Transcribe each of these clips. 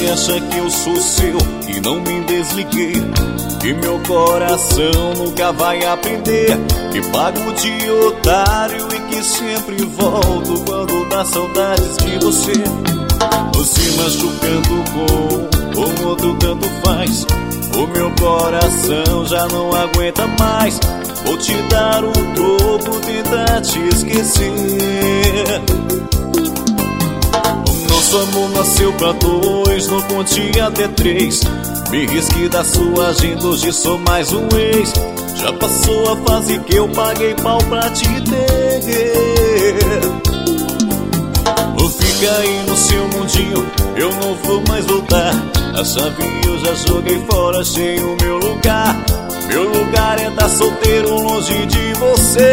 acha que eu sou seu e não me desliguei, que meu coração nunca vai aprender, que pago de otário e que sempre volto quando dá saudades de você. Você machucando com outro tanto faz, o meu coração já não aguenta mais. Vou te dar um troco, tentar te esquecer. O nosso amor nasceu pra dois, não conte até três. Me risque da sua agenda, hoje sou mais um ex. Já passou a fase que eu paguei pau pra te ter. Fica aí no seu mundinho, eu não vou mais voltar. A chave eu já joguei fora, achei o meu lugar. Meu lugar é estar solteiro longe de você.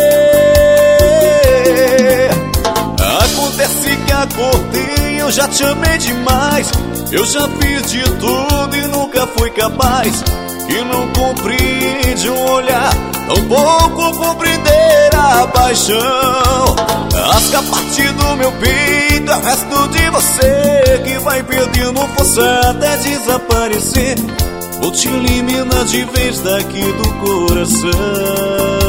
Acontece que acordei, eu já te amei demais. Eu já fiz de tudo e nunca fui capaz. Que não compreende um olhar, tampouco compreender a paixão. Rasga parte do meu peito, é o resto de você que vai perdendo força até desaparecer. Vou te eliminar de vez daqui do coração.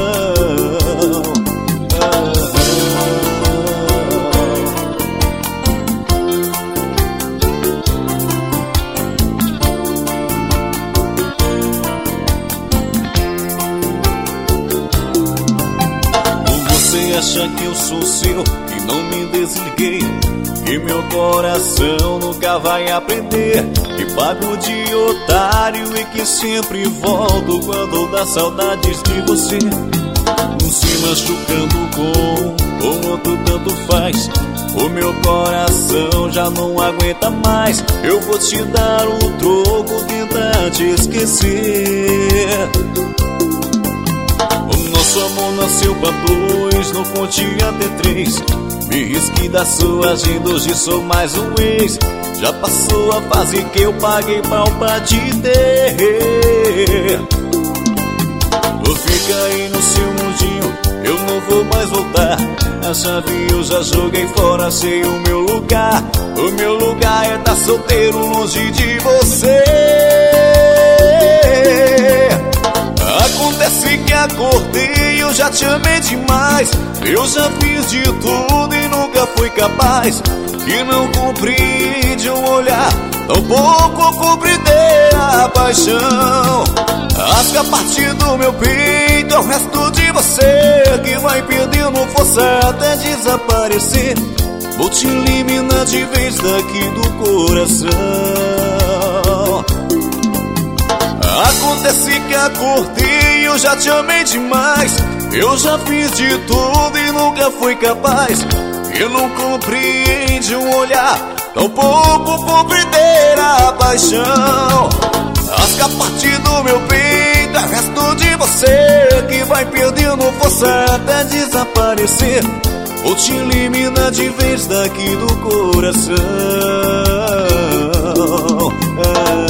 Você acha que eu sou seu e não me desliguei, que meu coração nunca vai aprender, que pago de otário e que sempre volto quando dá saudades de você. Um se machucando com outro tanto faz, o meu coração já não aguenta mais. Eu vou te dar um troco, tentar te esquecer. Nosso amor nasceu pra dois, não conte até três. Me risque da sua agenda, hoje sou mais um ex. Já passou a fase que eu paguei pau pra te ter. Fica aí no seu mundinho, eu não vou mais voltar. A chave eu já joguei fora, achei o meu lugar. O meu lugar é estar solteiro longe de você. Acontece que acordei, eu já te amei demais. Eu já fiz de tudo e nunca fui capaz. Que não compreende um olhar, tampouco compreender a paixão. Rasga parte do meu peito, é o resto de você que vai perdendo força até desaparecer. Vou te eliminar de vez daqui do coração. Acontece que acordei, eu já te amei demais. Eu já fiz de tudo e nunca fui capaz. Que não compreende um olhar, tampouco compreender a paixão. Rasga parte do meu peito, é o resto de você que vai perdendo força até desaparecer. Vou te eliminar de vez daqui do coração.